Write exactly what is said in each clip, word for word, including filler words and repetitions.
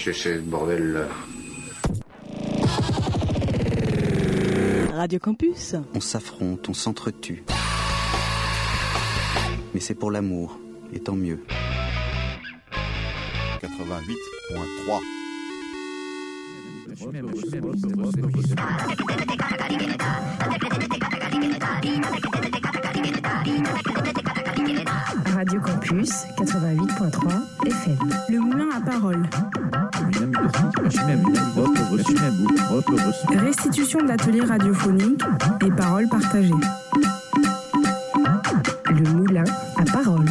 c'est ce bordel-là? Radio Campus. On s'affronte, on s'entretue. Mais c'est pour l'amour, et tant mieux. quatre-vingt-huit point trois. Radio Campus quatre-vingt-huit point trois F M. Le moulin à parole. Restitution d'ateliers radiophoniques et paroles partagées. Le moulin à parole.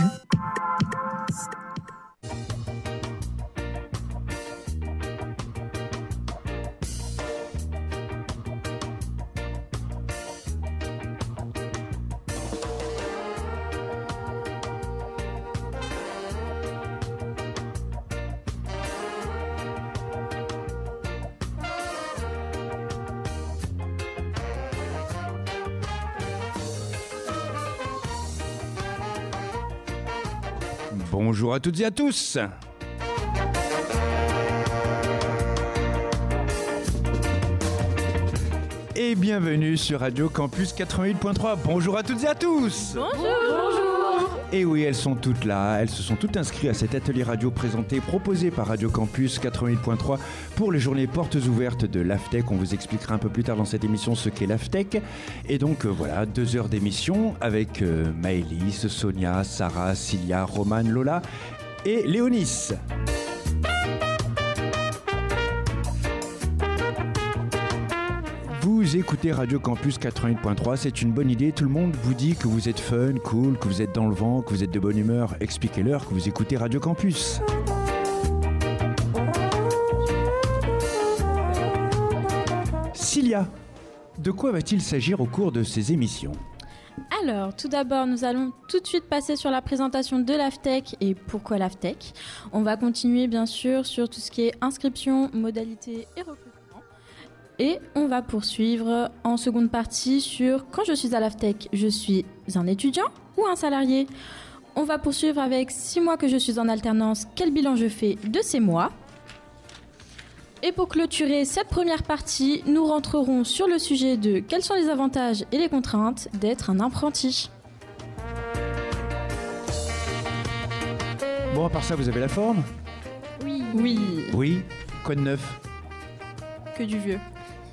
Bonjour à toutes et à tous. Et bienvenue sur Radio Campus quatre-vingt-huit point trois. Bonjour à toutes et à tous. Bonjour. Bonjour. Et oui, elles sont toutes là, elles se sont toutes inscrites à cet atelier radio présenté, proposé par Radio Campus quatre-vingt-huit point trois pour les journées portes ouvertes de l'AFTEC. On vous expliquera un peu plus tard dans cette émission ce qu'est l'AFTEC. Et donc euh, voilà, deux heures d'émission avec euh, Maëlys, Sonia, Sarah, Cilia, Romane, Lola et Léonis. Vous écoutez Radio Campus quatre-vingt-huit point trois, c'est une bonne idée. Tout le monde vous dit que vous êtes fun, cool, que vous êtes dans le vent, que vous êtes de bonne humeur. Expliquez-leur que vous écoutez Radio Campus. Cilia, de quoi va-t-il s'agir au cours de ces émissions ? Alors, tout d'abord, nous allons tout de suite passer sur la présentation de l'AFTEC et pourquoi l'AFTEC. On va continuer, bien sûr, sur tout ce qui est inscription, modalités et recrutement. Et on va poursuivre en seconde partie sur quand je suis à l'AFTEC, je suis un étudiant ou un salarié. On va poursuivre avec six mois que je suis en alternance, quel bilan je fais de ces mois. Et pour clôturer cette première partie, nous rentrerons sur le sujet de quels sont les avantages et les contraintes d'être un apprenti. Bon, à part ça, vous avez la forme ? Oui. Oui. Oui. Quoi de neuf ? Que du vieux.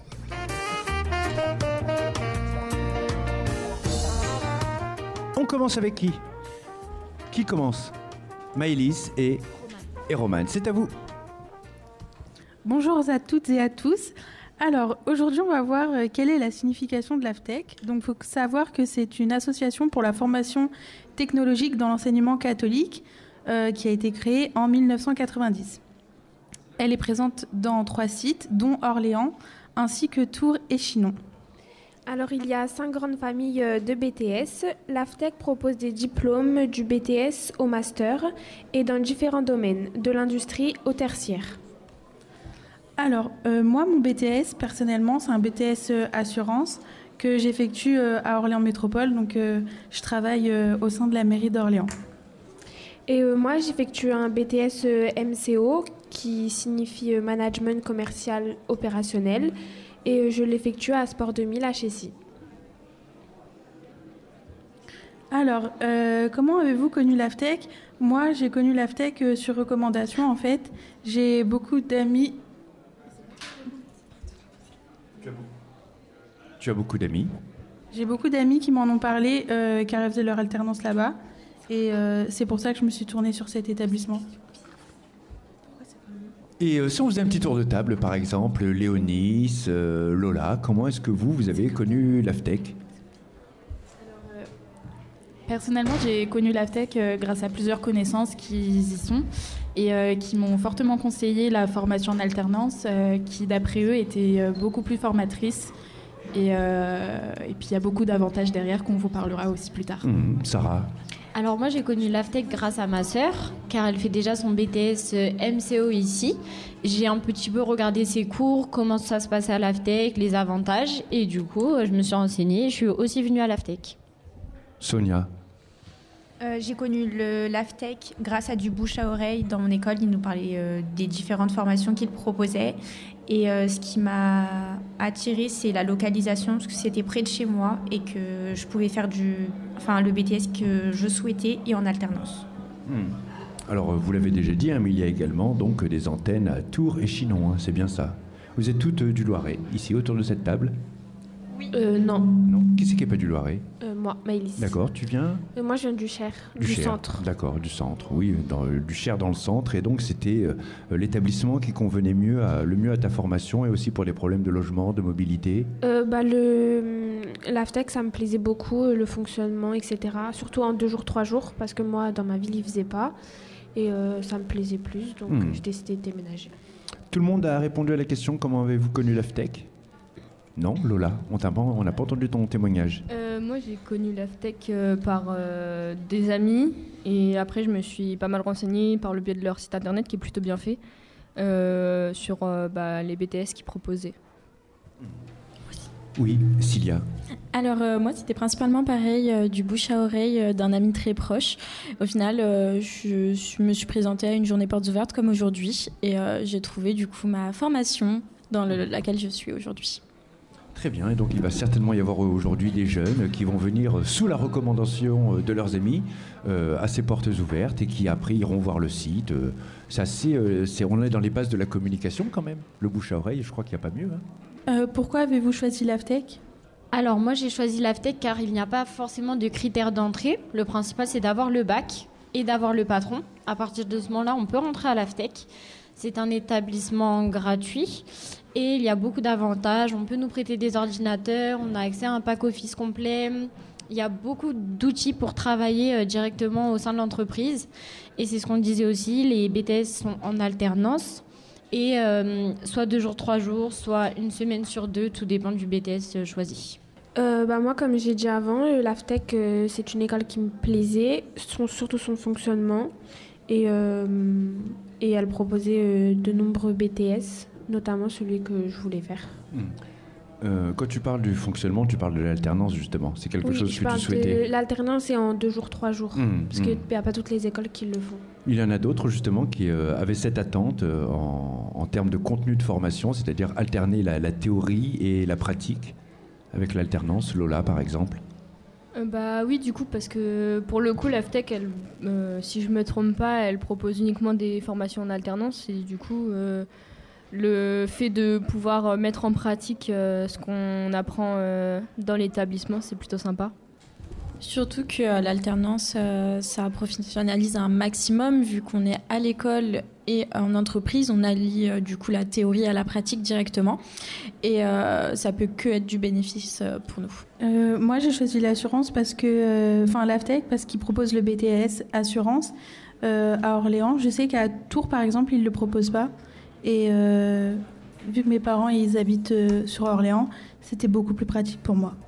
On commence avec qui ? Qui commence ? Maëlys et, et Romane. C'est à vous. Bonjour à toutes et à tous. Alors, aujourd'hui, on va voir euh, quelle est la signification de l'AFTEC. Donc, il faut savoir que c'est une association pour la formation technologique dans l'enseignement catholique euh, qui a été créée en dix-neuf cent quatre-vingt-dix. Elle est présente dans trois sites, dont Orléans, ainsi que Tours et Chinon. Alors, il y a cinq grandes familles de B T S. L'AFTEC propose des diplômes du B T S au master et dans différents domaines, de l'industrie au tertiaire. Alors, euh, moi, mon B T S, personnellement, c'est un B T S euh, assurance que j'effectue euh, à Orléans Métropole. Donc, euh, je travaille euh, au sein de la mairie d'Orléans. Et euh, moi, j'effectue un B T S euh, M C O qui signifie euh, Management Commercial Opérationnel. Et je l'effectue à Sport deux mille H S I. Alors, euh, comment avez-vous connu l'AFTEC ? Moi, j'ai connu l'AFTEC euh, sur recommandation, en fait. J'ai beaucoup d'amis... Tu as, tu as beaucoup d'amis ? J'ai beaucoup d'amis qui m'en ont parlé, euh, car elles faisaient leur alternance là-bas. Et euh, c'est pour ça que je me suis tournée sur cet établissement. Et euh, si on faisait un petit tour de table, par exemple, Léonis, euh, Lola, comment est-ce que vous, vous avez connu l'AFTEC ? Alors, euh, personnellement, j'ai connu l'AFTEC euh, grâce à plusieurs connaissances qui y sont et euh, qui m'ont fortement conseillé la formation en alternance, euh, qui, d'après eux, était euh, beaucoup plus formatrice. Et, euh, et puis, il y a beaucoup d'avantages derrière qu'on vous parlera aussi plus tard. Mmh, Sarah ? Alors moi j'ai connu l'AFTEC grâce à ma sœur, car elle fait déjà son B T S M C O ici. J'ai un petit peu regardé ses cours, comment ça se passe à l'AFTEC, les avantages, et du coup je me suis renseignée et je suis aussi venue à l'AFTEC. Sonia ? Euh, j'ai connu le l'AFTEC grâce à du bouche à oreille dans mon école. Ils nous parlaient euh, des différentes formations qu'ils proposaient. Et euh, ce qui m'a attirée, c'est la localisation, parce que c'était près de chez moi et que je pouvais faire du, enfin, le B T S que je souhaitais et en alternance. Hmm. Alors, vous l'avez déjà dit, hein, mais il y a également donc, des antennes à Tours et Chinon, hein, c'est bien ça. Vous êtes toutes euh, du Loiret, ici autour de cette table? Oui. Euh, non. Non. Qui c'est qui n'est pas du Loiret? euh, Moi, Maëlys. D'accord, tu viens? euh, Moi, je viens du Cher, du, du Cher. centre. D'accord, du centre, oui, dans, du Cher dans le centre. Et donc, c'était euh, l'établissement qui convenait mieux à, le mieux à ta formation et aussi pour les problèmes de logement, de mobilité. Euh, bah, le, l'AFTEC, ça me plaisait beaucoup, le fonctionnement, et cetera. Surtout en deux jours, trois jours, parce que moi, dans ma ville, ils ne faisaient pas. Et euh, ça me plaisait plus, donc Hmm. j'ai décidé de déménager. Tout le monde a répondu à la question, comment avez-vous connu l'AFTEC? Non, Lola, on t'a pas- on n'a pas entendu ton témoignage. Euh, moi, j'ai connu l'AFTEC euh, par euh, des amis et après, je me suis pas mal renseignée par le biais de leur site internet qui est plutôt bien fait euh, sur euh, bah, les B T S qu'ils proposaient. Oui, Cilia. Alors euh, moi c'était principalement pareil, euh, du bouche à oreille euh, d'un ami très proche. Au final euh, je, je me suis présentée à une journée portes ouvertes comme aujourd'hui et euh, j'ai trouvé du coup ma formation dans le- laquelle je suis aujourd'hui. Très bien, et donc il va certainement y avoir aujourd'hui des jeunes qui vont venir sous la recommandation de leurs amis euh, à ces portes ouvertes et qui après iront voir le site. Euh, c'est assez, euh, c'est, on est dans les bases de la communication quand même. Le bouche à oreille, je crois qu'il n'y a pas mieux. Hein. Euh, pourquoi avez-vous choisi l'AFTEC? Alors moi j'ai choisi l'AFTEC car il n'y a pas forcément de critères d'entrée. Le principal c'est d'avoir le bac et d'avoir le patron. À partir de ce moment-là on peut rentrer à l'AFTEC. C'est un établissement gratuit et il y a beaucoup d'avantages. On peut nous prêter des ordinateurs, on a accès à un pack office complet. Il y a beaucoup d'outils pour travailler euh, directement au sein de l'entreprise. Et c'est ce qu'on disait aussi, les B T S sont en alternance. Et euh, soit deux jours, trois jours, soit une semaine sur deux, tout dépend du B T S choisi. Euh, bah, moi, comme j'ai dit avant, euh, l'AFTEC, euh, c'est une école qui me plaisait, son, surtout son fonctionnement. Et, euh, et elle proposait euh, de nombreux B T S, notamment celui que je voulais faire. Mmh. Euh, quand tu parles du fonctionnement, tu parles de l'alternance justement. C'est quelque Oui, chose je que tu parle souhaitais. de l'alternance est en deux jours, trois jours. Mmh, parce mmh. qu'il n'y a pas toutes les écoles qui le font. Il y en a d'autres justement qui euh, avaient cette attente euh, en, en termes de contenu de formation, c'est-à-dire alterner la, la théorie et la pratique avec l'alternance. Lola par exemple. Euh, bah oui, du coup, parce que pour le coup, l'AFTEC, elle, euh, si je me trompe pas, elle propose uniquement des formations en alternance et du coup, euh, le fait de pouvoir mettre en pratique euh, ce qu'on apprend euh, dans l'établissement, c'est plutôt sympa. Surtout que euh, l'alternance, euh, ça professionnalise un maximum vu qu'on est à l'école et en entreprise, on allie euh, du coup la théorie à la pratique directement et euh, ça peut que être du bénéfice euh, pour nous. Euh, moi, j'ai choisi l'assurance parce que, enfin, l'AFTEC parce qu'il propose le B T S assurance euh, à Orléans. Je sais qu'à Tours, par exemple, ils le proposent pas. Et euh, vu que mes parents ils habitent euh, sur Orléans, c'était beaucoup plus pratique pour moi.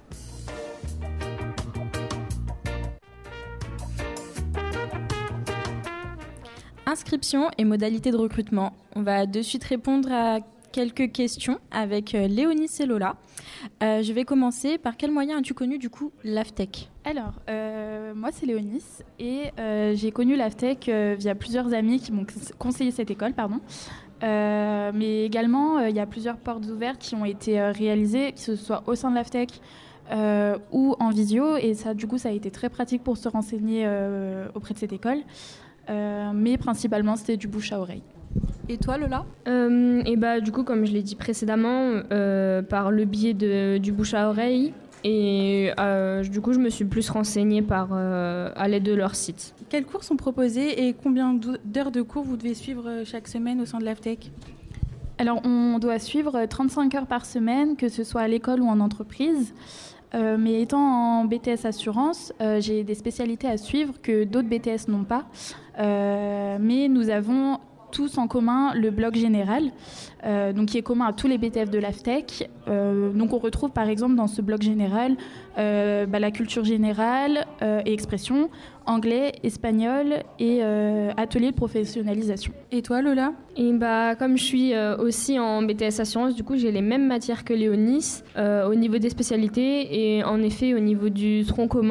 Inscription et modalités de recrutement. On va de suite répondre à quelques questions avec euh, Léonie et Lola. Euh, je vais commencer par quel moyen as-tu connu du coup l'AFTEC? Alors, euh, moi c'est Léonis et euh, j'ai connu l'AFTEC euh, via plusieurs amis qui m'ont conseillé cette école, pardon. Euh, mais également, euh, il y a plusieurs portes ouvertes qui ont été euh, réalisées, que ce soit au sein de l'AFTEC euh, ou en visio. Et ça, du coup, ça a été très pratique pour se renseigner euh, auprès de cette école. Euh, mais principalement, c'était du bouche à oreille. Et toi, Lola? euh, Et bah, du coup, comme je l'ai dit précédemment, euh, par le biais de, du bouche à oreille, et euh, du coup, je me suis plus renseignée par, euh, à l'aide de leur site. Quels cours sont proposés et combien d'heures de cours vous devez suivre chaque semaine au sein de l'AFTEC? Alors, on doit suivre trente-cinq heures par semaine, que ce soit à l'école ou en entreprise. Euh, mais étant en B T S assurance, euh, j'ai des spécialités à suivre que d'autres B T S n'ont pas. Euh, mais nous avons tous en commun le bloc général, euh, donc qui est commun à tous les B T F de l'AFTEC. Euh, donc on retrouve par exemple dans ce bloc général euh, bah, la culture générale euh, et expression, anglais, espagnol et euh, atelier de professionnalisation. Et toi, Lola? Et bah, comme je suis euh, aussi en B T S assurance, du coup j'ai les mêmes matières que Léonis euh, au niveau des spécialités et en effet au niveau du tronc commun.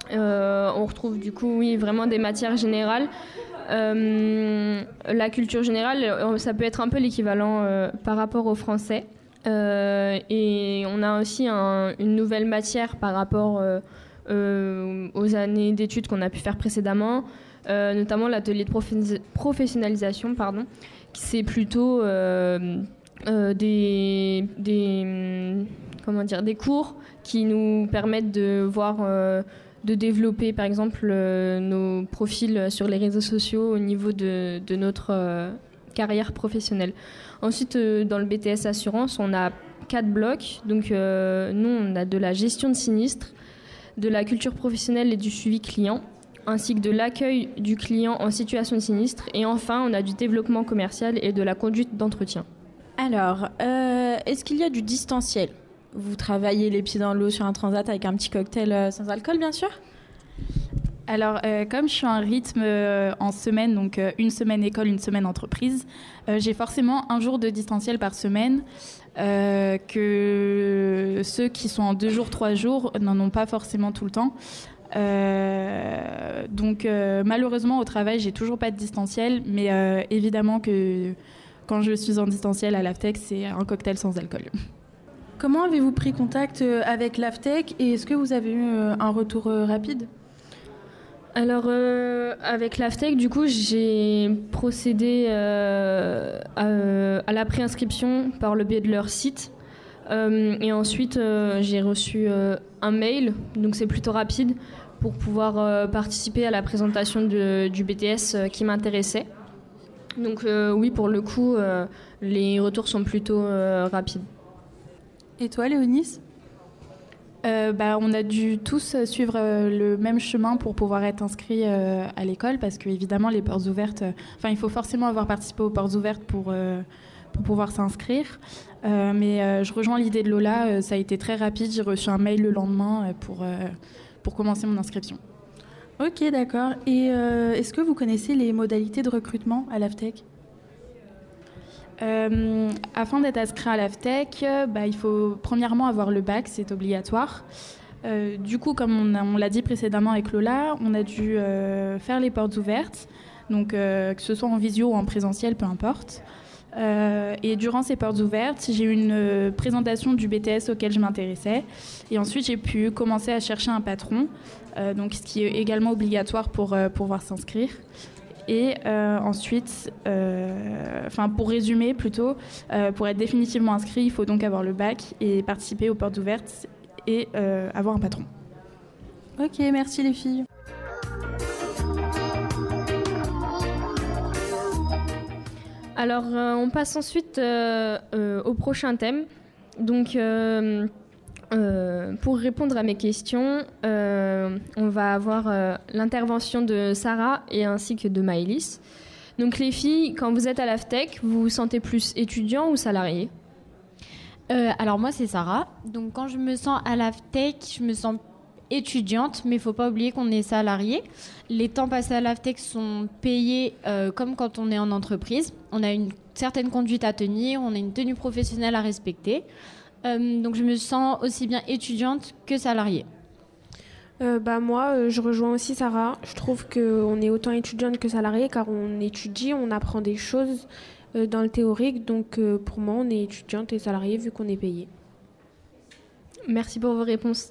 Euh, on retrouve du coup, oui, vraiment des matières générales. Euh, la culture générale, ça peut être un peu l'équivalent euh, par rapport au français. Euh, et on a aussi un, une nouvelle matière par rapport euh, euh, aux années d'études qu'on a pu faire précédemment, euh, notamment l'atelier de profe- professionnalisation, pardon, qui c'est plutôt euh, euh, des, des, comment dire, des cours qui nous permettent de voir, euh, de développer par exemple euh, nos profils sur les réseaux sociaux au niveau de, de notre euh, carrière professionnelle. Ensuite, euh, dans le B T S Assurance, on a quatre blocs. Donc, euh, nous, on a de la gestion de sinistres, de la culture professionnelle et du suivi client, ainsi que de l'accueil du client en situation de sinistre. Et enfin, on a du développement commercial et de la conduite d'entretien. Alors, euh, est-ce qu'il y a du distanciel ? Vous travaillez les pieds dans l'eau sur un transat avec un petit cocktail euh, sans alcool, bien sûr ? Alors, euh, comme je suis en rythme euh, en semaine, donc euh, une semaine école, une semaine entreprise, euh, j'ai forcément un jour de distanciel par semaine, euh, que ceux qui sont en deux jours, trois jours n'en ont pas forcément tout le temps. Euh, donc, euh, malheureusement, au travail, j'ai toujours pas de distanciel, mais euh, évidemment que quand je suis en distanciel à l'Aftec, c'est un cocktail sans alcool. Comment avez-vous pris contact avec l'Aftec et est-ce que vous avez eu un retour rapide ? Alors, euh, avec l'Aftec, du coup, j'ai procédé euh, à, à la préinscription par le biais de leur site. Euh, et ensuite, euh, j'ai reçu euh, un mail, donc c'est plutôt rapide, pour pouvoir euh, participer à la présentation de, du B T S euh, qui m'intéressait. Donc euh, oui, pour le coup, euh, les retours sont plutôt euh, rapides. Et toi, Léonis ? Euh, bah, on a dû tous suivre euh, le même chemin pour pouvoir être inscrits euh, à l'école parce que évidemment les portes ouvertes, enfin euh, il faut forcément avoir participé aux portes ouvertes pour, euh, pour pouvoir s'inscrire. Euh, mais euh, je rejoins l'idée de Lola, euh, ça a été très rapide, j'ai reçu un mail le lendemain euh, pour, euh, pour commencer mon inscription. Ok, d'accord. Et euh, est-ce que vous connaissez les modalités de recrutement à l'Aftec ? Euh, afin d'être inscrit à l'Aftec, bah, il faut premièrement avoir le bac, c'est obligatoire. Euh, du coup, comme on, a, on l'a dit précédemment avec Lola, on a dû euh, faire les portes ouvertes, donc euh, que ce soit en visio ou en présentiel, peu importe. Euh, et durant ces portes ouvertes, j'ai eu une euh, présentation du B T S auquel je m'intéressais. Et ensuite, j'ai pu commencer à chercher un patron, euh, donc ce qui est également obligatoire pour euh, pouvoir s'inscrire. Et euh, ensuite, euh, enfin pour résumer plutôt, euh, pour être définitivement inscrit, il faut donc avoir le bac et participer aux portes ouvertes et euh, avoir un patron. Ok, merci les filles. Alors, euh, on passe ensuite euh, euh, au prochain thème. Donc, euh, euh, pour répondre à mes questions, euh, on va avoir euh, l'intervention de Sarah et ainsi que de Maëlys. Donc, les filles, quand vous êtes à l'Aftec, vous vous sentez plus étudiant ou salarié ? euh, Alors, moi, c'est Sarah. Donc, quand je me sens à l'Aftec, je me sens étudiante, mais il ne faut pas oublier qu'on est salarié. Les temps passés à l'Aftec sont payés euh, comme quand on est en entreprise. On a une certaine conduite à tenir, on a une tenue professionnelle à respecter. Euh, donc je me sens aussi bien étudiante que salariée. Euh, bah moi, euh, je rejoins aussi Sarah. Je trouve qu'on est autant étudiante que salariée car on étudie, on apprend des choses euh, dans le théorique. Donc euh, pour moi, on est étudiante et salariée vu qu'on est payé. Merci pour vos réponses.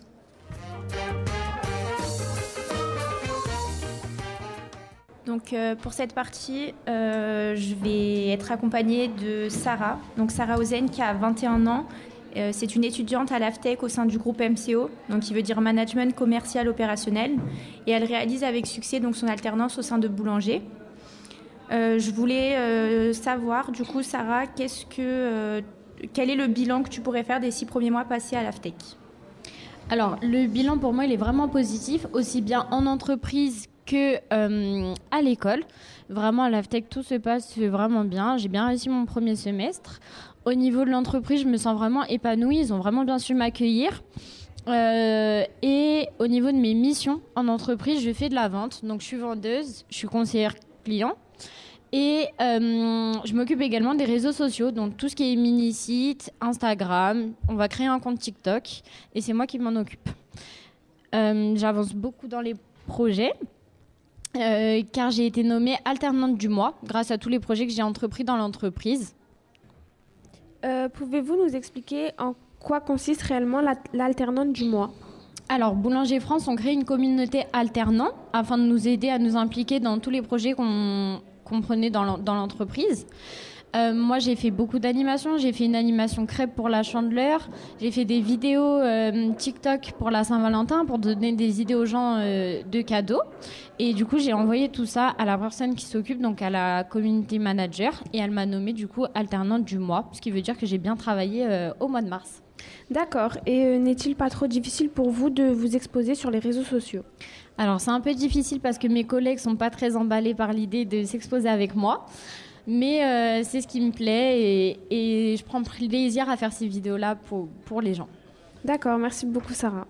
Donc euh, pour cette partie, euh, je vais être accompagnée de Sarah. Donc Sarah Ozen qui a vingt et un ans. Euh, c'est une étudiante à l'Aftec au sein du groupe M C O, donc qui veut dire Management Commercial Opérationnel. Et elle réalise avec succès donc, son alternance au sein de Boulanger. Euh, je voulais euh, savoir, du coup, Sarah, qu'est-ce que, euh, quel est le bilan que tu pourrais faire des six premiers mois passés à l'Aftec ? Alors, le bilan pour moi, il est vraiment positif, aussi bien en entreprise que euh, à l'école. Vraiment, à l'Aftec, tout se passe vraiment bien. J'ai bien réussi mon premier semestre. Au niveau de l'entreprise, je me sens vraiment épanouie. Ils ont vraiment bien su m'accueillir. Euh, et au niveau de mes missions en entreprise, je fais de la vente. Donc, je suis vendeuse, je suis conseillère client. Et euh, je m'occupe également des réseaux sociaux, donc tout ce qui est mini-site, Instagram. On va créer un compte TikTok et c'est moi qui m'en occupe. Euh, j'avance beaucoup dans les projets. Euh, car j'ai été nommée alternante du mois grâce à tous les projets que j'ai entrepris dans l'entreprise. Euh, pouvez-vous nous expliquer en quoi consiste réellement la, l'alternante du mois ? Alors, Boulanger France ont créé une communauté alternant afin de nous aider à nous impliquer dans tous les projets qu'on, qu'on prenait dans, dans l'entreprise. Euh, moi, j'ai fait beaucoup d'animations. J'ai fait une animation crêpe pour la Chandeleur. J'ai fait des vidéos euh, TikTok pour la Saint-Valentin pour donner des idées aux gens euh, de cadeaux. Et du coup, j'ai envoyé tout ça à la personne qui s'occupe, donc à la community manager. Et elle m'a nommée du coup alternante du mois, ce qui veut dire que j'ai bien travaillé euh, au mois de mars. D'accord. Et euh, n'est-il pas trop difficile pour vous de vous exposer sur les réseaux sociaux ? Alors, c'est un peu difficile parce que mes collègues sont pas très emballés par l'idée de s'exposer avec moi. Mais euh, c'est ce qui me plaît et, et je prends plaisir à faire ces vidéos-là pour, pour les gens. D'accord, merci beaucoup Sarah.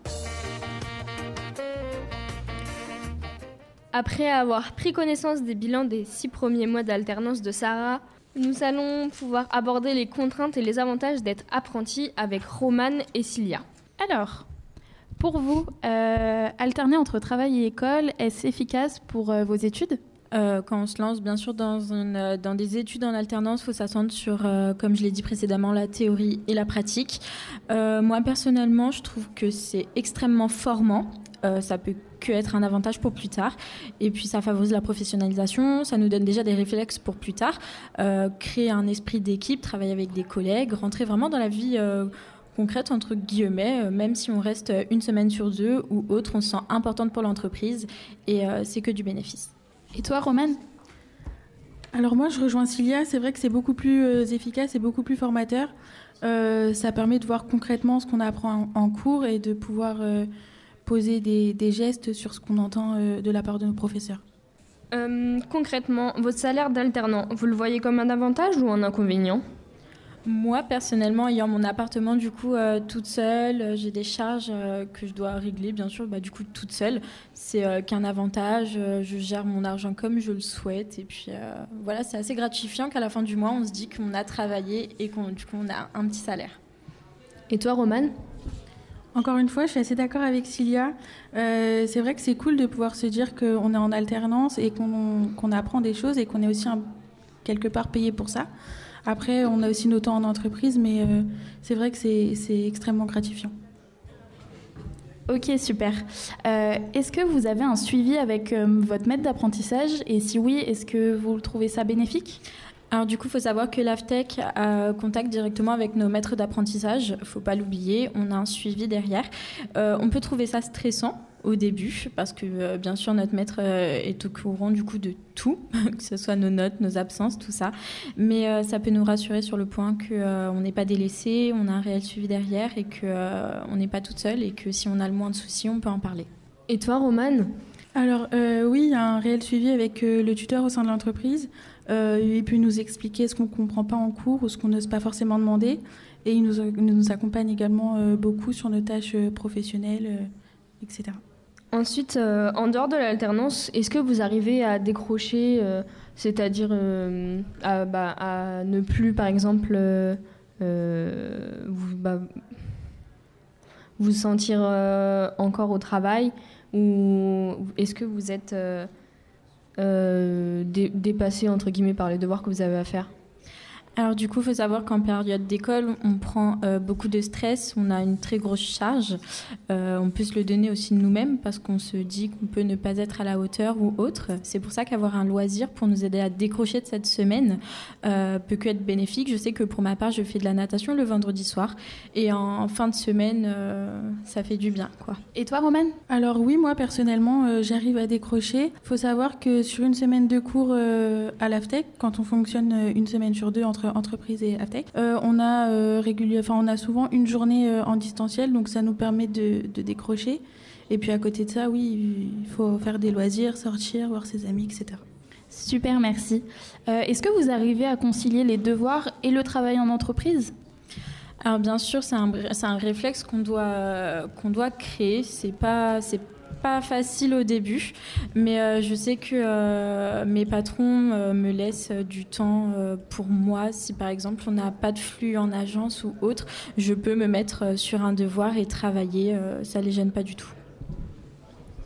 Après avoir pris connaissance des bilans des six premiers mois d'alternance de Sarah, nous allons pouvoir aborder les contraintes et les avantages d'être apprenti avec Romane et Cilia. Alors, pour vous, euh, alterner entre travail et école, est-ce efficace pour euh, vos études ? Euh, quand on se lance, bien sûr, dans, une, dans des études en alternance, il faut s'attendre sur, euh, comme je l'ai dit précédemment, la théorie et la pratique. Euh, moi, personnellement, je trouve que c'est extrêmement formant. Euh, ça peut que être un avantage pour plus tard. Et puis, ça favorise la professionnalisation. Ça nous donne déjà des réflexes pour plus tard. Euh, créer un esprit d'équipe, travailler avec des collègues, rentrer vraiment dans la vie euh, concrète, entre guillemets, euh, même si on reste une semaine sur deux ou autre, on se sent importante pour l'entreprise et euh, c'est que du bénéfice. Et toi, Romane ? Alors moi, je rejoins Cilia. C'est vrai que c'est beaucoup plus euh, efficace et beaucoup plus formateur. Euh, ça permet de voir concrètement ce qu'on apprend en, en cours et de pouvoir euh, poser des, des gestes sur ce qu'on entend euh, de la part de nos professeurs. Euh, concrètement, votre salaire d'alternant, vous le voyez comme un avantage ou un inconvénient ? Moi, personnellement, ayant mon appartement du coup euh, toute seule, euh, j'ai des charges euh, que je dois régler, bien sûr, bah, du coup toute seule. C'est euh, qu'un avantage, euh, je gère mon argent comme je le souhaite. Et puis euh, voilà, c'est assez gratifiant qu'à la fin du mois, on se dit qu'on a travaillé et qu'on du coup, on a un petit salaire. Et toi, Romane ? Encore une fois, je suis assez d'accord avec Cilia. Euh, c'est vrai que c'est cool de pouvoir se dire qu'on est en alternance et qu'on, qu'on apprend des choses et qu'on est aussi un, quelque part payé pour ça. Après, on a aussi nos temps en entreprise, mais euh, c'est vrai que c'est, c'est extrêmement gratifiant. Ok, super. Euh, est-ce que vous avez un suivi avec euh, votre maître d'apprentissage ? Et si oui, est-ce que vous trouvez ça bénéfique ? Alors du coup, il faut savoir que l'AFTEC a contact directement avec nos maîtres d'apprentissage. Il ne faut pas l'oublier, on a un suivi derrière. Euh, on peut trouver ça stressant au début, parce que euh, bien sûr notre maître euh, est au courant du coup de tout, que ce soit nos notes, nos absences, tout ça. Mais euh, ça peut nous rassurer sur le point qu'on euh, n'est pas délaissé, on a un réel suivi derrière et qu'on euh, n'est pas toute seule et que si on a le moins de soucis, on peut en parler. Et toi, Romane ? Alors euh, oui, il y a un réel suivi avec euh, le tuteur au sein de l'entreprise. Euh, il peut nous expliquer ce qu'on ne comprend pas en cours ou ce qu'on n'ose pas forcément demander. Et il nous, nous accompagne également euh, beaucoup sur nos tâches euh, professionnelles, euh, et cetera. Ensuite, euh, en dehors de l'alternance, est-ce que vous arrivez à décrocher, euh, c'est-à-dire euh, à, bah, à ne plus, par exemple, euh, euh, vous, bah, vous sentir euh, encore au travail, ou est-ce que vous êtes euh, euh, dé- dépassé, entre guillemets, par les devoirs que vous avez à faire ? Alors du coup, il faut savoir qu'en période d'école, on prend euh, beaucoup de stress, on a une très grosse charge. Euh, on peut se le donner aussi de nous-mêmes parce qu'on se dit qu'on peut ne pas être à la hauteur ou autre. C'est pour ça qu'avoir un loisir pour nous aider à décrocher de cette semaine euh, peut que être bénéfique. Je sais que pour ma part, je fais de la natation le vendredi soir et en fin de semaine, euh, ça fait du bien, quoi. Et toi, Romane ? Alors oui, moi personnellement, euh, j'arrive à décrocher. Il faut savoir que sur une semaine de cours euh, à l'AFTEC, quand on fonctionne euh, une semaine sur deux entre entreprise et AFTEC, euh, on a euh, régulier, enfin on a souvent une journée euh, en distanciel, donc ça nous permet de, de décrocher. Et puis à côté de ça, oui, il faut faire des loisirs, sortir, voir ses amis, et cetera. Super, merci. Euh, est-ce que vous arrivez à concilier les devoirs et le travail en entreprise ? Alors bien sûr, c'est un, c'est un réflexe qu'on doit, qu'on doit créer. C'est pas, c'est pas facile au début, mais euh, je sais que euh, mes patrons euh, me laissent du temps euh, pour moi. Si par exemple on n'a pas de flux en agence ou autre, je peux me mettre sur un devoir et travailler. Euh, ça les gêne pas du tout.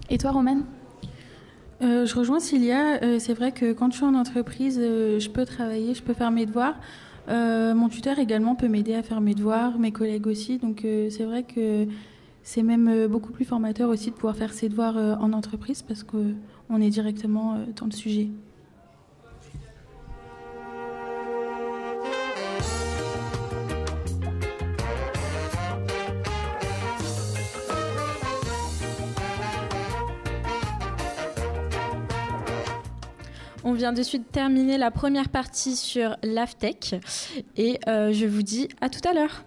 Et toi, Romane ? Euh, je rejoins Cilia. Euh, c'est vrai que quand je suis en entreprise, euh, je peux travailler, je peux faire mes devoirs. Euh, mon tuteur également peut m'aider à faire mes devoirs, mes collègues aussi. Donc euh, c'est vrai que c'est même euh, beaucoup plus formateur aussi de pouvoir faire ses devoirs euh, en entreprise parce qu'on est directement euh, dans le sujet. On vient de suite terminer la première partie sur l'AFTEC et euh, je vous dis à tout à l'heure.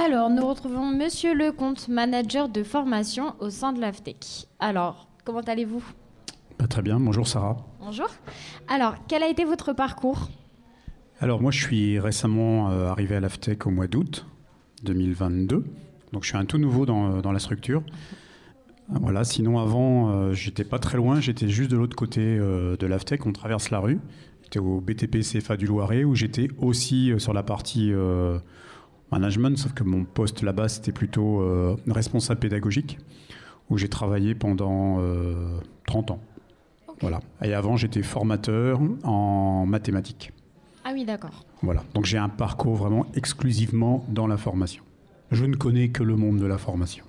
Alors, nous retrouvons Monsieur Lecomte, manager de formation au sein de l'AFTEC. Alors, comment allez-vous ? Bah, très bien, bonjour Sarah. Bonjour. Alors, quel a été votre parcours ? Alors moi je suis récemment euh, arrivé à l'AFTEC au mois d'août deux mille vingt-deux, donc je suis un tout nouveau dans, dans la structure. Voilà, sinon avant euh, j'étais pas très loin, j'étais juste de l'autre côté euh, de l'AFTEC, on traverse la rue. J'étais au B T P C F A du Loiret où j'étais aussi euh, sur la partie euh, management, sauf que mon poste là-bas c'était plutôt euh, responsable pédagogique, où j'ai travaillé pendant euh, trente ans. Okay. Voilà. Et avant j'étais formateur en mathématiques. Ah oui, d'accord. Voilà, donc j'ai un parcours vraiment exclusivement dans la formation. Je ne connais que le monde de la formation.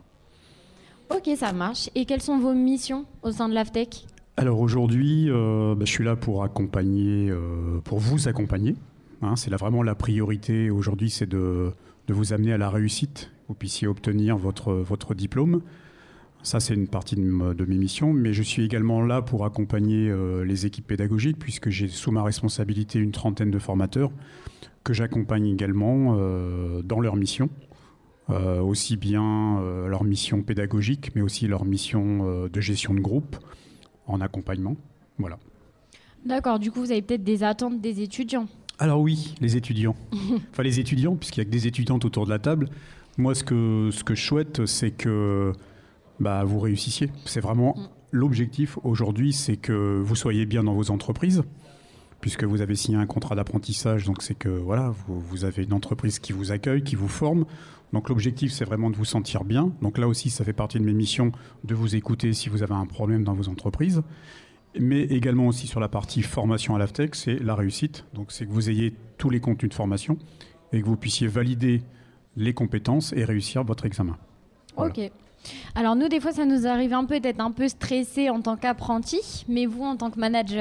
Ok, ça marche. Et quelles sont vos missions au sein de l'AFTEC ? Alors aujourd'hui, euh, bah, je suis là pour accompagner, euh, pour vous accompagner. Hein, c'est là vraiment la priorité aujourd'hui, c'est de, de vous amener à la réussite. Vous puissiez obtenir votre, votre diplôme. Ça, c'est une partie de, de mes missions, mais je suis également là pour accompagner euh, les équipes pédagogiques, puisque j'ai sous ma responsabilité une trentaine de formateurs que j'accompagne également euh, dans leur mission, euh, aussi bien euh, leur mission pédagogique, mais aussi leur mission euh, de gestion de groupe en accompagnement. Voilà. D'accord, du coup, vous avez peut-être des attentes des étudiants. Alors oui, les étudiants. Enfin, les étudiants, puisqu'il n'y a que des étudiantes autour de la table. Moi, ce que, ce que je souhaite, c'est que bah, vous réussissiez. C'est vraiment mm. l'objectif aujourd'hui, c'est que vous soyez bien dans vos entreprises, puisque vous avez signé un contrat d'apprentissage, donc c'est que voilà, vous, vous avez une entreprise qui vous accueille, qui vous forme. Donc l'objectif, c'est vraiment de vous sentir bien. Donc là aussi, ça fait partie de mes missions de vous écouter si vous avez un problème dans vos entreprises. Mais également aussi sur la partie formation à l'AFTEC, c'est la réussite. Donc c'est que vous ayez tous les contenus de formation et que vous puissiez valider les compétences et réussir votre examen. Voilà. Ok. Alors nous, des fois, ça nous arrive un peu d'être un peu stressé en tant qu'apprenti, mais vous, en tant que manager ?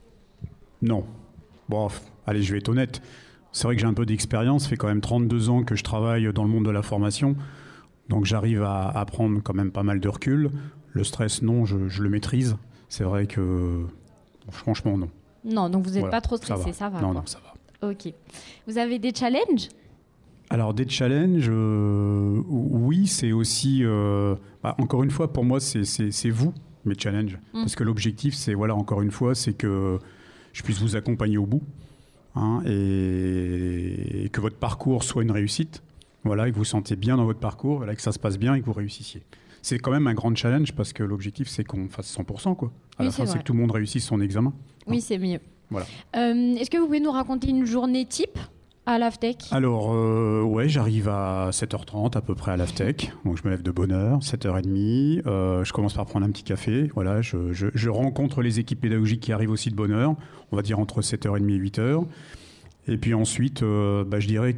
Non. Bon, allez, je vais être honnête. C'est vrai que j'ai un peu d'expérience, ça fait quand même trente-deux ans que je travaille dans le monde de la formation, donc j'arrive à, à prendre quand même pas mal de recul. Le stress, non, je, je le maîtrise. C'est vrai que, bon, franchement, non. Non, donc vous n'êtes voilà, pas trop stressé, ça va. Ça va non, quoi. non, ça va. Ok. Vous avez des challenges ? Alors des challenges, euh, oui, c'est aussi, euh, bah, encore une fois, pour moi, c'est, c'est, c'est vous, mes challenges. Mm. Parce que l'objectif, c'est, voilà, encore une fois, c'est que je puisse vous accompagner au bout, hein, et, et que votre parcours soit une réussite, voilà, et que vous vous sentez bien dans votre parcours, voilà, que ça se passe bien et que vous réussissiez. C'est quand même un grand challenge parce que l'objectif, c'est qu'on fasse cent pour cent, quoi. À oui, la fin, c'est, c'est que tout le monde réussisse son examen. Oui, hein. C'est mieux. Voilà. Euh, est-ce que vous pouvez nous raconter une journée type à l'AFTEC ? Alors, euh, ouais, j'arrive à sept heures trente à peu près à l'AFTEC. Donc, je me lève de bonne heure, sept heures trente. Euh, je commence par prendre un petit café. Voilà, je, je, je rencontre les équipes pédagogiques qui arrivent aussi de bonne heure. On va dire entre sept heures trente et huit heures. Et puis ensuite, euh, bah, je dirais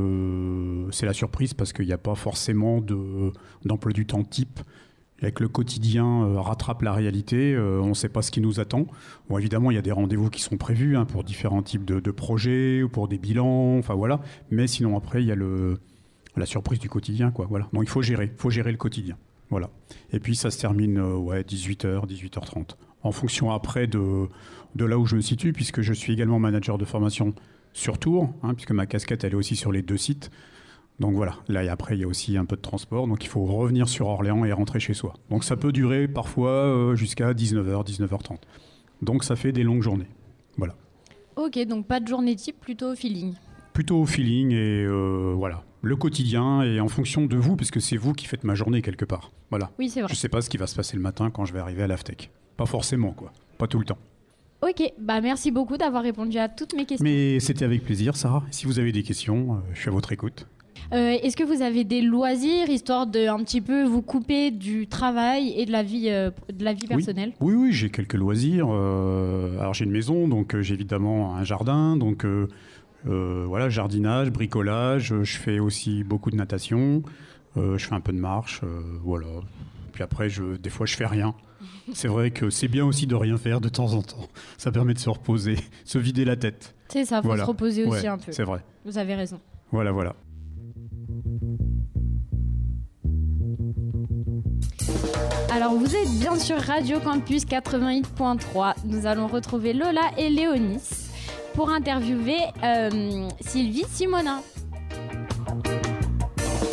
que c'est la surprise parce qu'il n'y a pas forcément de, d'emploi du temps type. Avec le quotidien euh, rattrape la réalité, euh, on ne sait pas ce qui nous attend. Bon, évidemment, il y a des rendez-vous qui sont prévus hein, pour différents types de, de projets ou pour des bilans, enfin voilà. Mais sinon après, il y a le, la surprise du quotidien, quoi. Voilà. Donc il faut gérer, faut gérer le quotidien, voilà. Et puis ça se termine euh, ouais dix-huit heures, dix-huit heures trente, en fonction après de de là où je me situe, puisque je suis également manager de formation sur Tours, hein, puisque ma casquette elle est aussi sur les deux sites. Donc voilà, là et après il y a aussi un peu de transport, donc il faut revenir sur Orléans et rentrer chez soi. Donc ça peut durer parfois euh, jusqu'à dix-neuf heures, dix-neuf heures trente. Donc ça fait des longues journées. Voilà. Ok, donc pas de journée type, plutôt au feeling. Plutôt au feeling et euh, voilà, le quotidien et en fonction de vous, puisque c'est vous qui faites ma journée quelque part. Voilà. Oui, c'est vrai. Je sais pas ce qui va se passer le matin quand je vais arriver à l'AFTEC. Pas forcément, quoi. Pas tout le temps. Ok, bah merci beaucoup d'avoir répondu à toutes mes questions. Mais c'était avec plaisir, Sarah. Si vous avez des questions, euh, je suis à votre écoute. Euh, est-ce que vous avez des loisirs, histoire de un petit peu vous couper du travail et de la vie, euh, de la vie personnelle ? Oui, oui, oui, j'ai quelques loisirs. Euh, alors j'ai une maison, donc euh, j'ai évidemment un jardin, donc euh, euh, voilà, jardinage, bricolage. Je fais aussi beaucoup de natation. Euh, je fais un peu de marche, euh, voilà. Puis après, je, des fois, je fais rien. C'est vrai que c'est bien aussi de rien faire de temps en temps. Ça permet de se reposer, se vider la tête. C'est ça, il faut voilà. se reposer aussi ouais, un peu. C'est vrai. Vous avez raison. Voilà, voilà. Alors vous êtes bien sur Radio Campus quatre-vingt-huit point trois. Nous allons retrouver Lola et Léonis pour interviewer euh, Sylvie Simonin.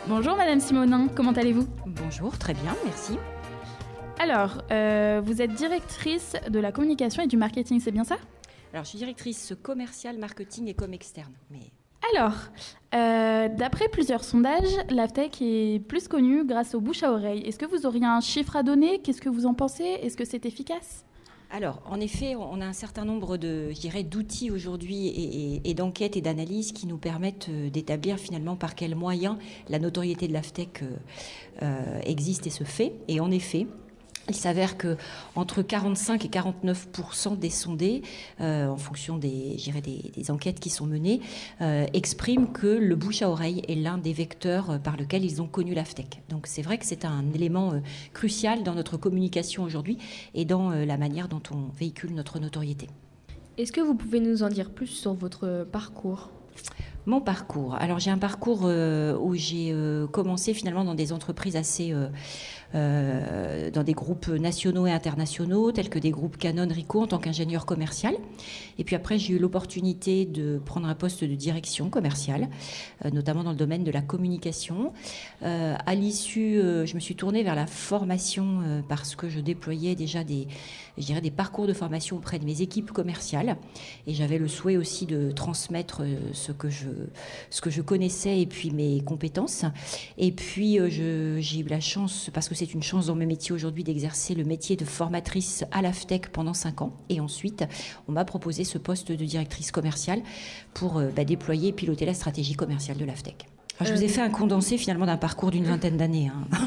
Bonjour Madame Simonin, comment allez-vous ? Bonjour, très bien, merci. Alors, euh, vous êtes directrice de la communication et du marketing, c'est bien ça ? Alors, je suis directrice commerciale, marketing et com externe. Mais... Alors, euh, d'après plusieurs sondages, l'Aftec est plus connue grâce au bouche à oreille. Est-ce que vous auriez un chiffre à donner ? Qu'est-ce que vous en pensez ? Est-ce que c'est efficace ? Alors, en effet, on a un certain nombre de, je dirais, d'outils aujourd'hui et, et, et d'enquêtes et d'analyses qui nous permettent d'établir finalement par quels moyens la notoriété de l'Aftec euh, euh, existe et se fait. Et en effet, il s'avère que entre quarante-cinq et quarante-neuf pour cent des sondés, euh, en fonction des, je dirais des, des enquêtes qui sont menées, euh, expriment que le bouche à oreille est l'un des vecteurs par lequel ils ont connu l'Aftec. Donc c'est vrai que c'est un élément euh, crucial dans notre communication aujourd'hui et dans euh, la manière dont on véhicule notre notoriété. Est-ce que vous pouvez nous en dire plus sur votre parcours ? Mon parcours. Alors j'ai un parcours euh, où j'ai euh, commencé finalement dans des entreprises assez... Euh, Euh, dans des groupes nationaux et internationaux tels que des groupes Canon, Ricoh en tant qu'ingénieur commercial. Et puis après, j'ai eu l'opportunité de prendre un poste de direction commerciale, euh, notamment dans le domaine de la communication. Euh, à l'issue, euh, je me suis tournée vers la formation euh, parce que je déployais déjà des, je dirais, des parcours de formation auprès de mes équipes commerciales. Et j'avais le souhait aussi de transmettre euh, ce que je, ce que je connaissais et puis mes compétences. Et puis, euh, je, j'ai eu la chance, parce que c'est une chance dans mes métiers aujourd'hui, d'exercer le métier de formatrice à l'Aftec pendant cinq ans. Et ensuite, on m'a proposé ce poste de directrice commerciale pour euh, bah, déployer et piloter la stratégie commerciale de l'Aftec. Alors, je vous ai fait un condensé finalement d'un parcours d'une vingtaine d'années. Hein.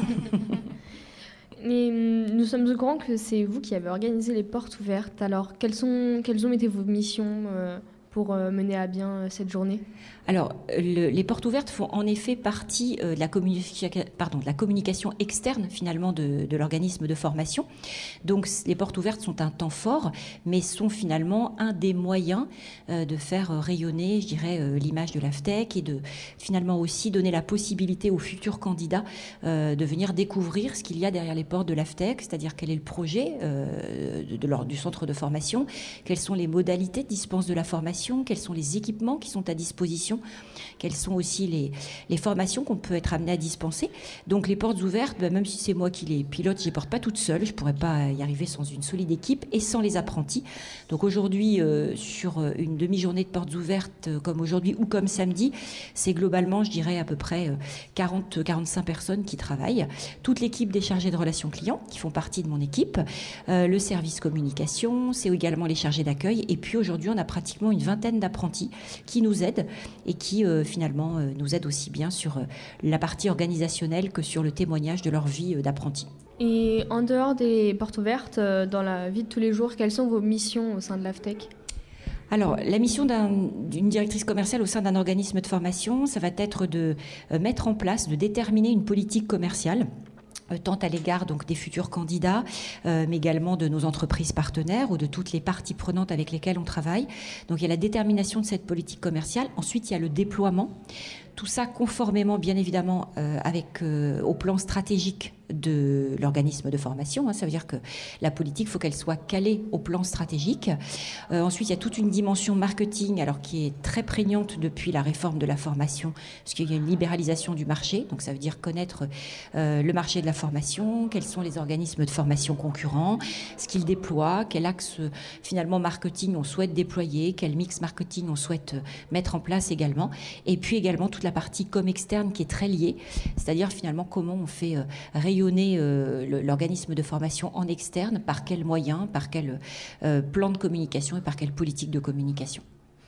Mais nous sommes au courant que c'est vous qui avez organisé les portes ouvertes. Alors, quelles, sont, quelles ont été vos missions euh, pour euh, mener à bien euh, cette journée ? Alors, le, les portes ouvertes font en effet partie euh, de, la communica- pardon, de la communication externe, finalement, de, de l'organisme de formation. Donc, les portes ouvertes sont un temps fort, mais sont finalement un des moyens euh, de faire rayonner, je dirais, euh, l'image de l'Aftec et de, finalement, aussi donner la possibilité aux futurs candidats euh, de venir découvrir ce qu'il y a derrière les portes de l'Aftec, c'est-à-dire quel est le projet euh, de, de leur, du centre de formation, quelles sont les modalités de dispense de la formation, quels sont les équipements qui sont à disposition, quelles sont aussi les, les formations qu'on peut être amené à dispenser. Donc les portes ouvertes, bah, même si c'est moi qui les pilote, je ne les porte pas toute seule, je ne pourrais pas y arriver sans une solide équipe et sans les apprentis. Donc aujourd'hui, euh, sur une demi-journée de portes ouvertes euh, comme aujourd'hui ou comme samedi, c'est globalement, je dirais, à peu près euh, quarante à quarante-cinq personnes qui travaillent. Toute l'équipe des chargés de relations clients qui font partie de mon équipe, euh, le service communication, c'est également les chargés d'accueil. Et puis aujourd'hui, on a pratiquement une vingtaine d'apprentis qui nous aident et qui euh, finalement euh, nous aident aussi bien sur euh, la partie organisationnelle que sur le témoignage de leur vie euh, d'apprenti. Et en dehors des portes ouvertes, euh, dans la vie de tous les jours, quelles sont vos missions au sein de l'Aftec ? Alors, la mission d'un, d'une directrice commerciale au sein d'un organisme de formation, ça va être de euh, mettre en place, de déterminer une politique commerciale, tant à l'égard donc des futurs candidats, euh, mais également de nos entreprises partenaires ou de toutes les parties prenantes avec lesquelles on travaille. Donc il y a la détermination de cette politique commerciale. Ensuite, il y a le déploiement. Tout ça conformément, bien évidemment, euh, avec, euh, au plan stratégique de l'organisme de formation. Hein. Ça veut dire que la politique, il faut qu'elle soit calée au plan stratégique. Euh, ensuite, il y a toute une dimension marketing, alors qui est très prégnante depuis la réforme de la formation, parce qu'il y a une libéralisation du marché. Donc, ça veut dire connaître euh, le marché de la formation, quels sont les organismes de formation concurrents, ce qu'ils déploient, quel axe euh, finalement marketing on souhaite déployer, quel mix marketing on souhaite euh, mettre en place également. Et puis également toute la partie com externe qui est très liée, c'est-à-dire finalement comment on fait euh, rayonner euh, l'organisme de formation en externe, par quels moyens, par quel euh, plan de communication et par quelle politique de communication.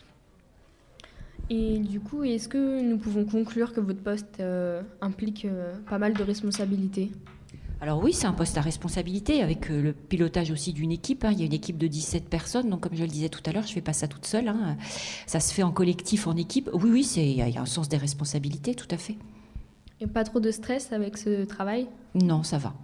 Et du coup, est-ce que nous pouvons conclure que votre poste euh, implique euh, pas mal de responsabilités ? Alors oui, c'est un poste à responsabilité avec euh, le pilotage aussi d'une équipe. Hein. Il y a une équipe de dix-sept personnes, donc comme je le disais tout à l'heure, je ne fais pas ça toute seule. Hein. Ça se fait en collectif, en équipe. Oui, oui, c'est, il y a un sens des responsabilités, tout à fait. Et pas trop de stress avec ce travail ? Non, ça va.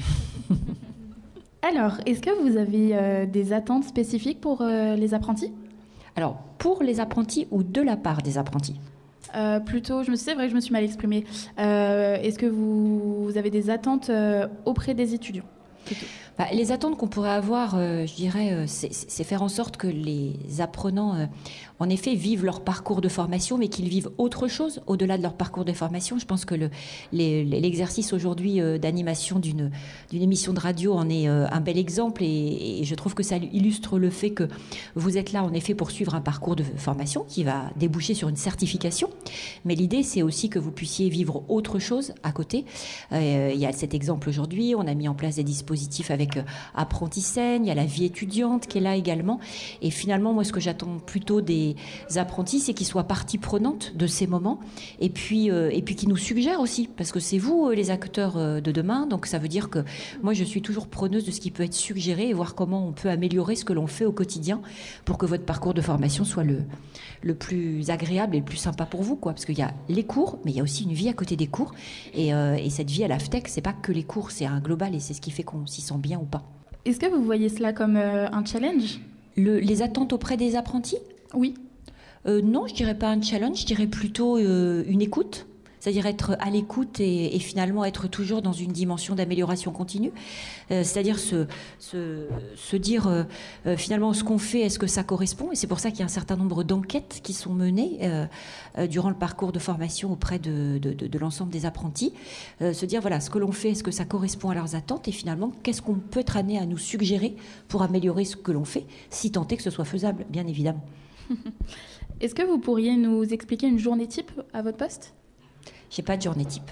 Alors, est-ce que vous avez euh, des attentes spécifiques pour euh, les apprentis ? Alors, pour les apprentis ou de la part des apprentis ? Euh, plutôt, je me suis, c'est vrai que je me suis mal exprimée. Euh, est-ce que vous, vous avez des attentes euh, auprès des étudiants plutôt ? Bah, les attentes qu'on pourrait avoir, euh, je dirais, euh, c'est, c'est faire en sorte que les apprenants, euh, en effet, vivent leur parcours de formation, mais qu'ils vivent autre chose au-delà de leur parcours de formation. Je pense que le, les, l'exercice aujourd'hui euh, d'animation d'une, d'une émission de radio en est euh, un bel exemple, et, et je trouve que ça illustre le fait que vous êtes là, en effet, pour suivre un parcours de formation qui va déboucher sur une certification. Mais l'idée, c'est aussi que vous puissiez vivre autre chose à côté. Euh, il y a cet exemple aujourd'hui, on a mis en place des dispositifs avec Avec Apprenti-Scène, il y a la vie étudiante qui est là également. Et finalement, moi, ce que j'attends plutôt des apprentis, c'est qu'ils soient partie prenante de ces moments et puis, euh, et puis qu'ils nous suggèrent aussi, parce que c'est vous, les acteurs de demain. Donc, ça veut dire que moi, je suis toujours preneuse de ce qui peut être suggéré et voir comment on peut améliorer ce que l'on fait au quotidien pour que votre parcours de formation soit le, le plus agréable et le plus sympa pour vous, quoi. Parce qu'il y a les cours, mais il y a aussi une vie à côté des cours. Et, euh, et cette vie à l'AFTEC, c'est pas que les cours, c'est un global et c'est ce qui fait qu'on s'y sent bien ou pas. Est-ce que vous voyez cela comme euh, un challenge ? Le, les attentes auprès des apprentis ? Oui. Euh, non, je dirais pas un challenge, je dirais plutôt euh, une écoute. C'est-à-dire être à l'écoute et, et finalement être toujours dans une dimension d'amélioration continue. Euh, c'est-à-dire se, se, se dire euh, euh, finalement ce qu'on fait, est-ce que ça correspond ? Et c'est pour ça qu'il y a un certain nombre d'enquêtes qui sont menées euh, euh, durant le parcours de formation auprès de, de, de, de l'ensemble des apprentis. Euh, se dire voilà, ce que l'on fait, est-ce que ça correspond à leurs attentes ? Et finalement, qu'est-ce qu'on peut être amené à nous suggérer pour améliorer ce que l'on fait, si tant est que ce soit faisable, bien évidemment. Est-ce que vous pourriez nous expliquer une journée type à votre poste ? J'ai pas de journée type.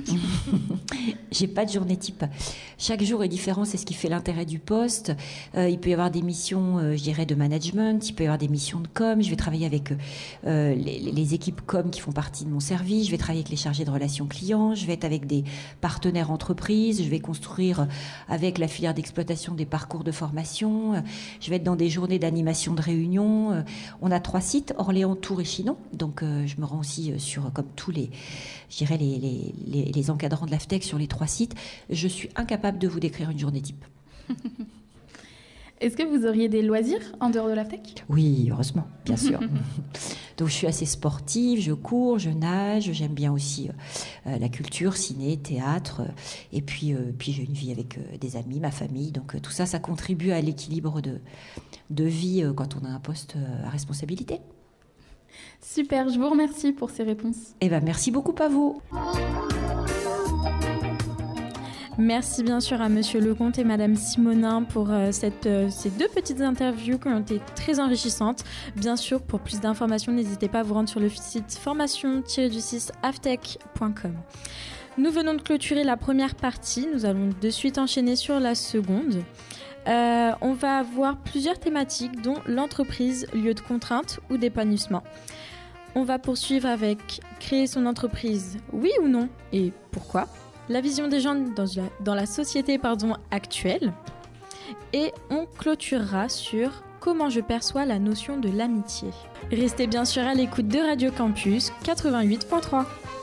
J'ai pas de journée type. Chaque jour est différent, c'est ce qui fait l'intérêt du poste. Euh, il peut y avoir des missions, euh, je dirais, de management, il peut y avoir des missions de com. Je vais travailler avec euh, les, les équipes com qui font partie de mon service. Je vais travailler avec les chargés de relations clients. Je vais être avec des partenaires entreprises. Je vais construire avec la filière d'exploitation des parcours de formation. Je vais être dans des journées d'animation de réunion. On a trois sites, Orléans, Tours et Chinon. Donc euh, je me rends aussi sur, comme tous les, je dirais, les, les, les, les encadrants de l'AFTEC sur les trois sites. Je suis incapable de vous décrire une journée type. Est-ce que vous auriez des loisirs en dehors de l'AFTEC ? Oui, heureusement, bien sûr. Donc je suis assez sportive, je cours, je nage, j'aime bien aussi euh, la culture, ciné, théâtre, euh, et puis, euh, puis j'ai une vie avec euh, des amis, ma famille. Donc euh, tout ça, ça contribue à l'équilibre de, de vie euh, quand on a un poste euh, à responsabilité. Super, je vous remercie pour ces réponses. Eh ben, merci beaucoup à vous. Merci bien sûr à Monsieur Lecomte et Madame Simonin pour euh, cette, euh, ces deux petites interviews qui ont été très enrichissantes. Bien sûr, pour plus d'informations, n'hésitez pas à vous rendre sur le site formation tiret du six aftec point com. Nous venons de clôturer la première partie. Nous allons de suite enchaîner sur la seconde. Euh, on va avoir plusieurs thématiques, dont l'entreprise, lieu de contrainte ou d'épanouissement. On va poursuivre avec créer son entreprise, oui ou non, et pourquoi ? La vision des gens dans la, dans la société pardon, actuelle. Et on clôturera sur comment je perçois la notion de l'amitié. Restez bien sûr à l'écoute de Radio Campus quatre-vingt-huit point trois.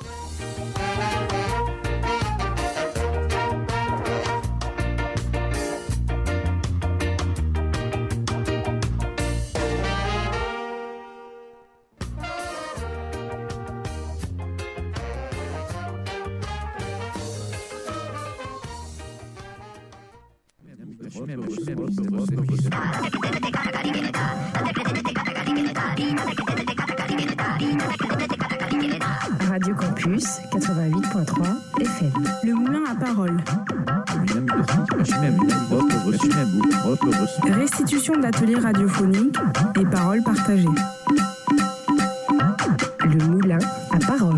Radio Campus quatre-vingt-huit point trois F M. Le moulin à parole. Restitution d'ateliers radiophoniques et paroles partagées. Le moulin à parole.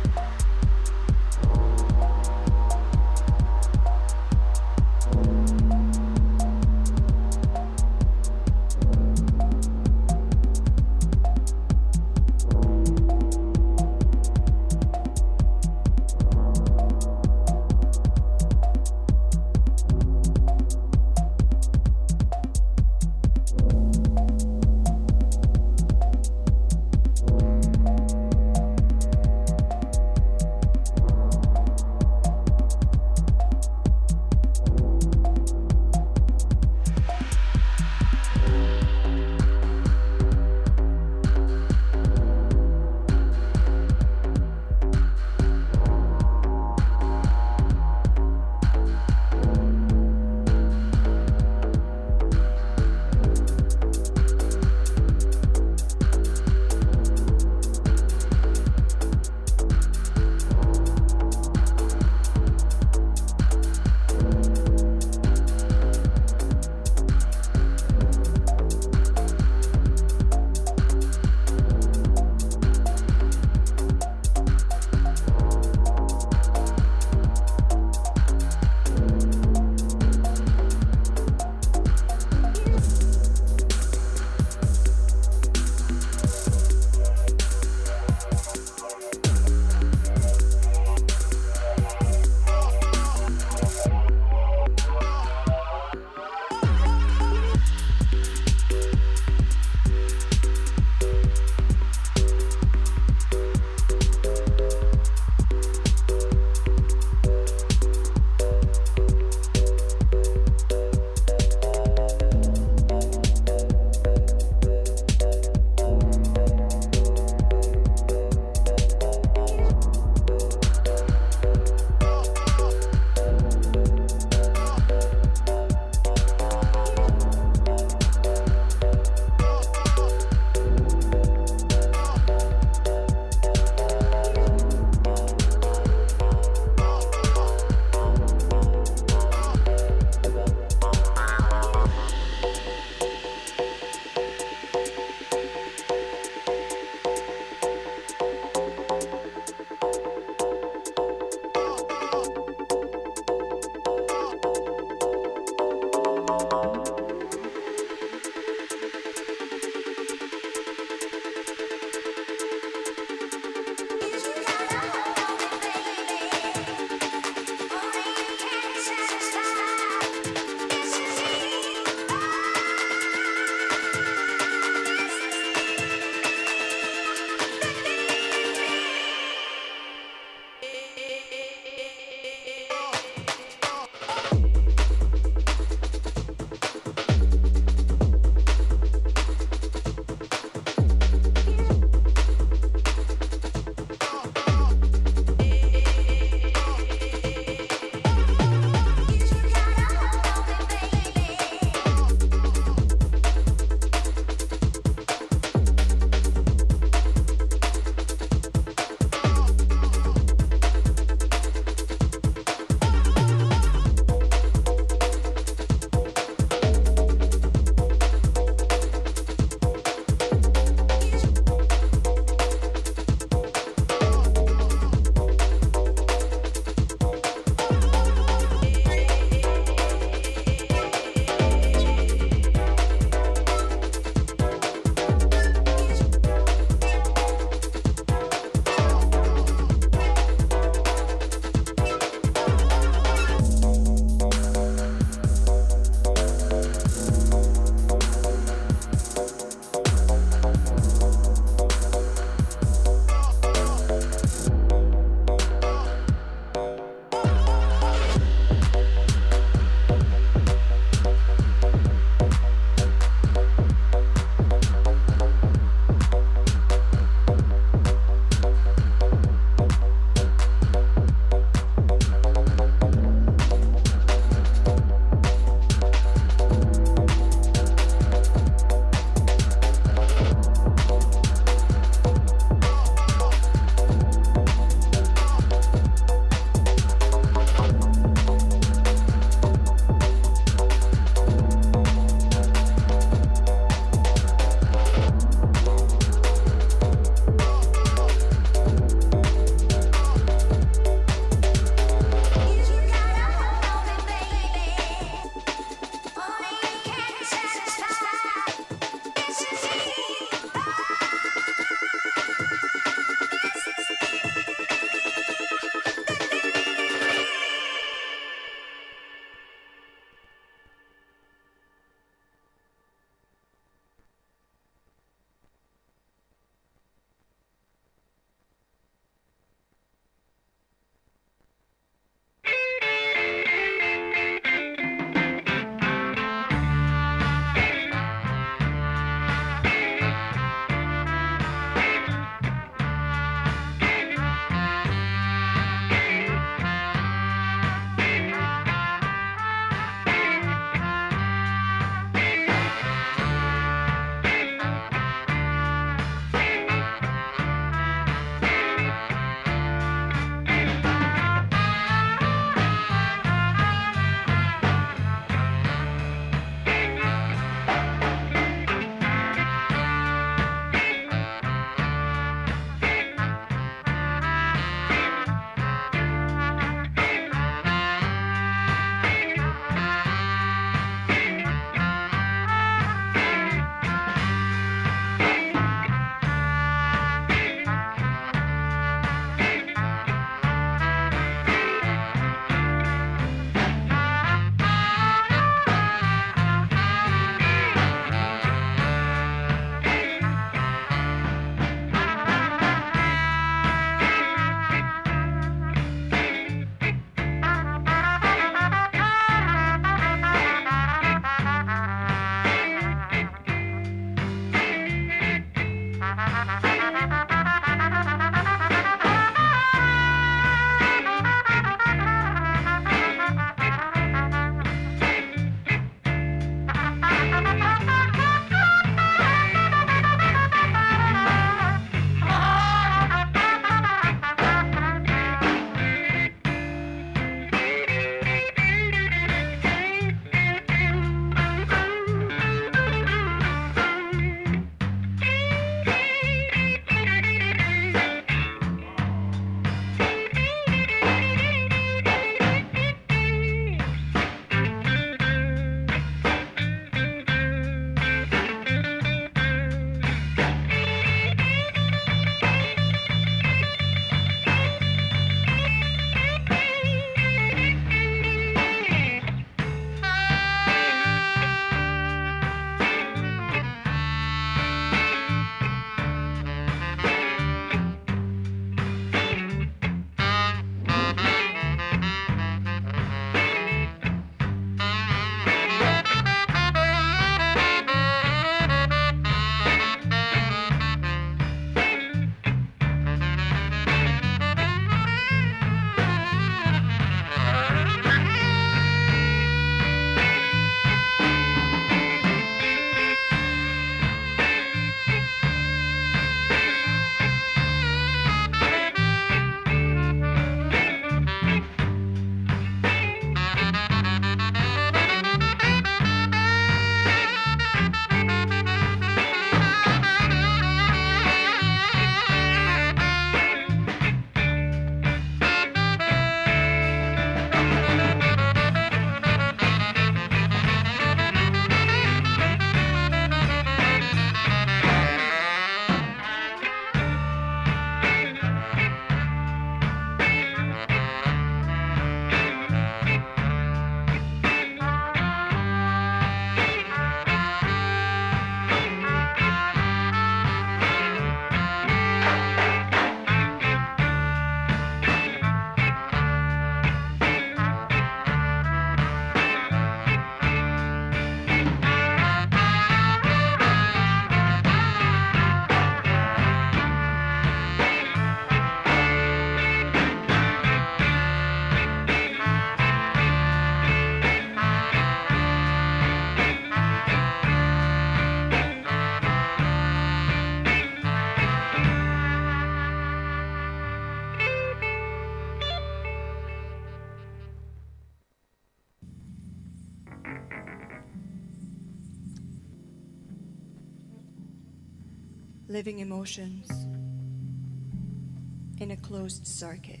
living emotions in a closed circuit.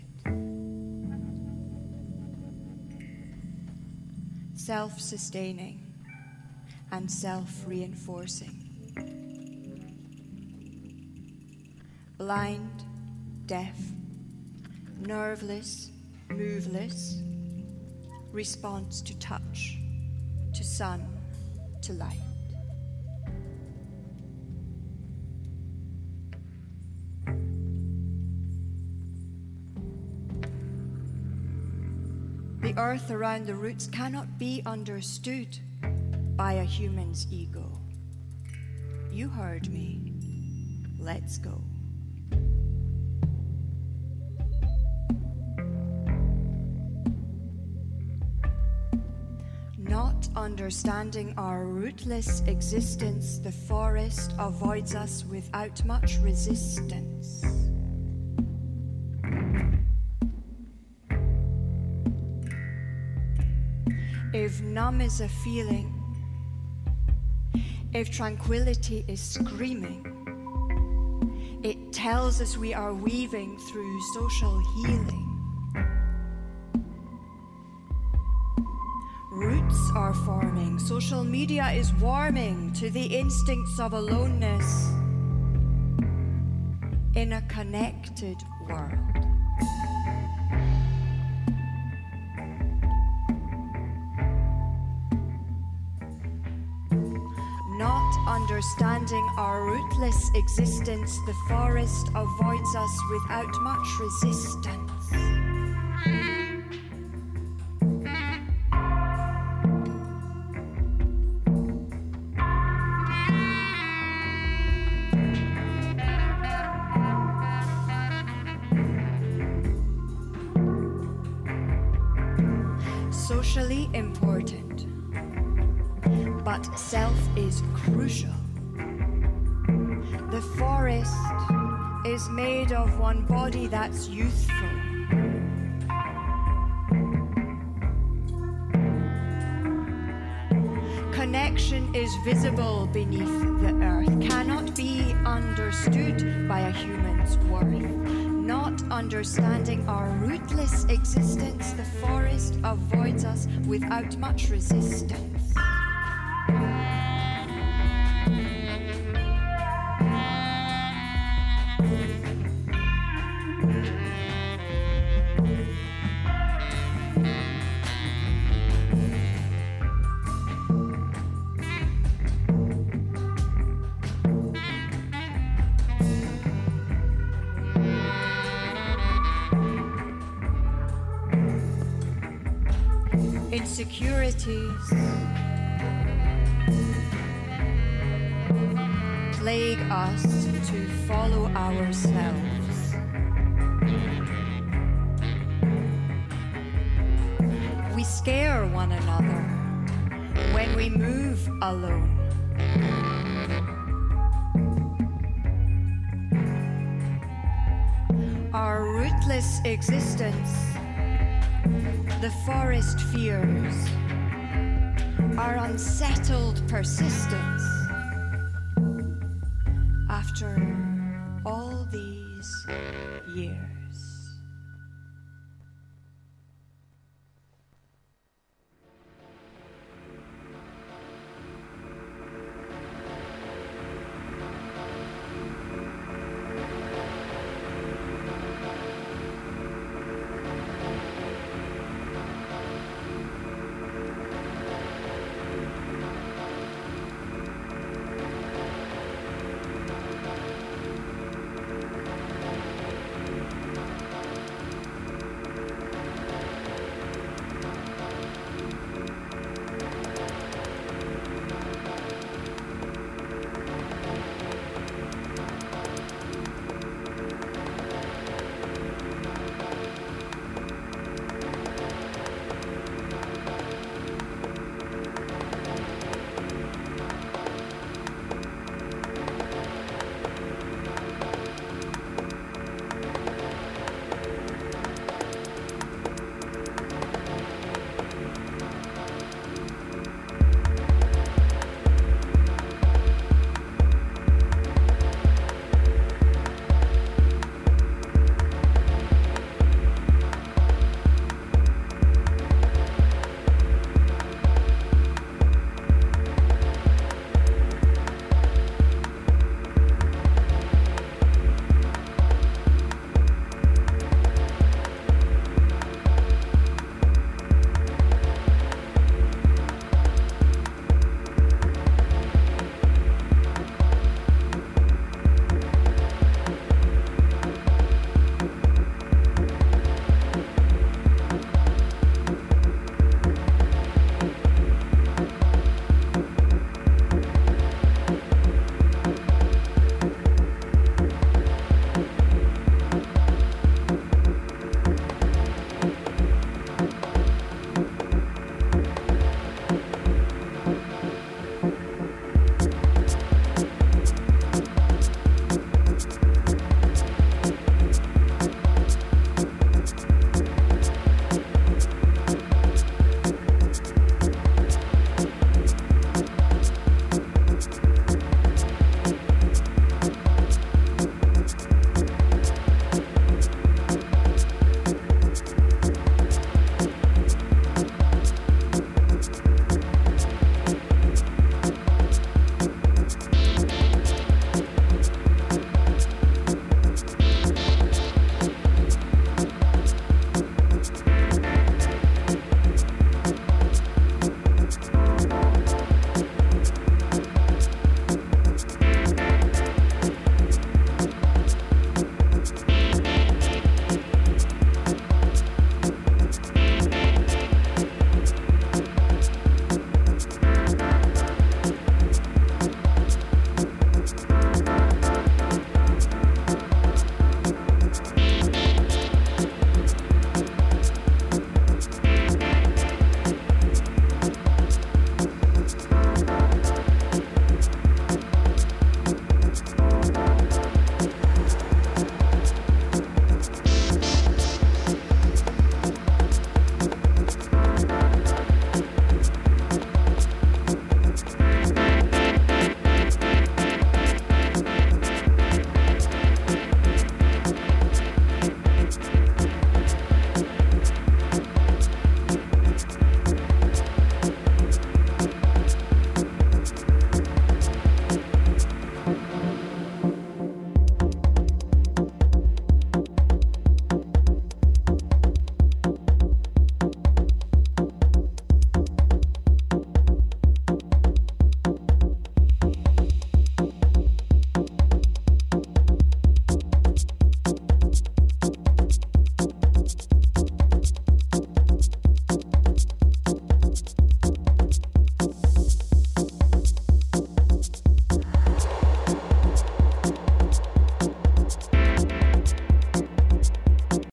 Self-sustaining and self-reinforcing. Blind, deaf, nerveless, moveless, response to touch, to sun, to light. The earth around the roots cannot be understood by a human's ego. You heard me. Let's go. Not understanding our rootless existence, the forest avoids us without much resistance. If numb is a feeling, if tranquility is screaming, it tells us we are weaving through social healing. Roots are forming, social media is warming to the instincts of aloneness in a connected world. Not understanding our rootless existence, the forest avoids us without much resistance. Socially important, but self is crucial. The forest is made of one body that's youthful. Connection is visible beneath the earth, cannot be understood by a human's worth. Not understanding our rootless existence, the forest avoids us without much resistance. Insecurities plague us to follow ourselves. We scare one another when we move alone. Our rootless existence, the forest fears, our unsettled persistence after